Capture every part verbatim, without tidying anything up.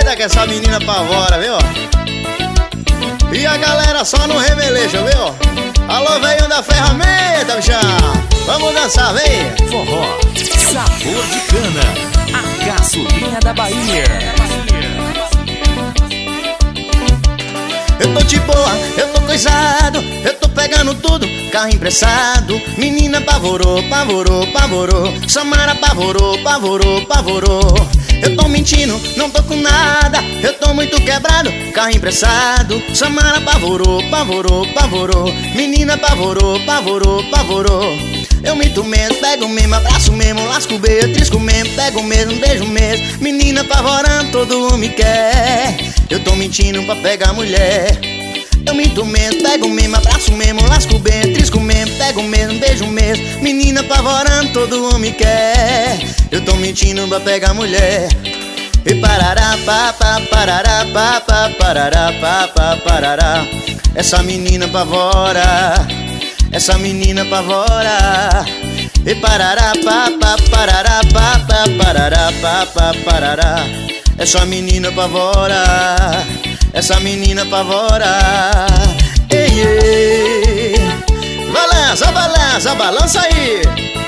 Eita que essa menina apavora, viu? E a galera só no remeleixo, viu? Alô, velho da ferramenta, bichão. Vamos dançar, vem. Forró, sabor de cana, a gasolina da Bahia. Eu tô de boa, eu tô coisado, eu tô pegando tudo, carro emprestado. Menina apavorou, pavorou, pavorou. Samara apavorou, pavorou, pavorou. Eu tô mentindo, não tô com nada, eu tô muito quebrado, carro emprestado. Samara apavorou, pavorou, pavorou. Menina apavorou, pavorou, pavorou. Eu minto mesmo, pego mesmo, abraço mesmo, lasco o beijo, trisco mesmo, pego mesmo, beijo mesmo. Menina apavorando, todo homem quer. Eu tô mentindo pra pegar mulher. Eu minto mesmo, pego mesmo, abraço mesmo, lasco o beijo, trisco mesmo, pego mesmo, beijo mesmo. Menina apavorando, todo homem quer. Eu tô mentindo pra pegar mulher. E parará, pá, pá, parará, pá, pá, parará, pá, pá, parará. Essa menina apavora, essa menina apavora. E parará, pá, pá, parará, pá, pá, parará, pá, pá, parará. Essa menina apavora, essa menina apavora. Ei, ei. Balança, balança, balança aí.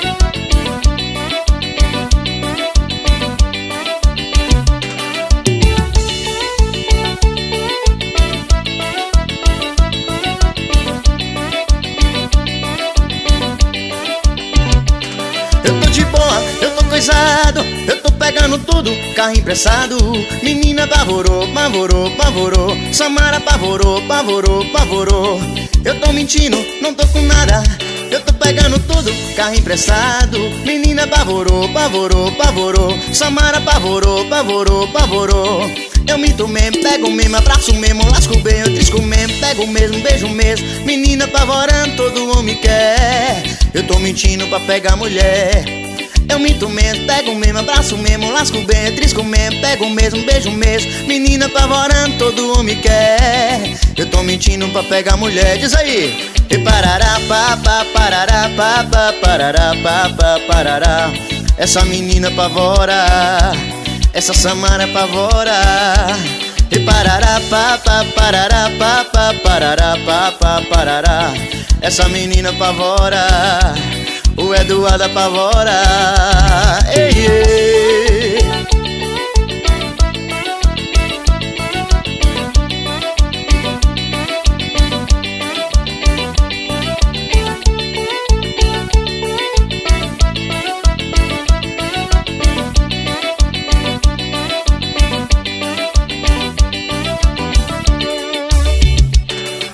Eu tô de boa, eu tô coisado, eu tô pegando tudo, carro emprestado. Menina apavorou, pavorou, pavorou. Samara apavorou, pavorou, pavorou. Eu tô mentindo, não tô com nada, eu tô pegando tudo, carro emprestado. Menina apavorou, pavorou, pavorou. Samara apavorou, pavorou, pavorou. Eu minto mesmo, pego mesmo, abraço mesmo, lasco bem, eu trisco mesmo, pego mesmo, beijo mesmo. Menina apavorando, todo homem quer. Eu tô mentindo pra pegar mulher. Eu minto mesmo, pego mesmo, abraço mesmo, lasco bem, eu trisco mesmo, pego mesmo, beijo mesmo. Menina apavorando, todo homem quer. Eu tô mentindo pra pegar mulher, diz aí. E parará, pá, pá, parará, pá, pá, parará, pá, pá, parará. Essa menina apavora, essa Samara apavora. E parará, pá, pá, parará, pá, pá, parará, pá, pá, parará. Essa menina apavora, o Eduardo apavora. Ei, ei.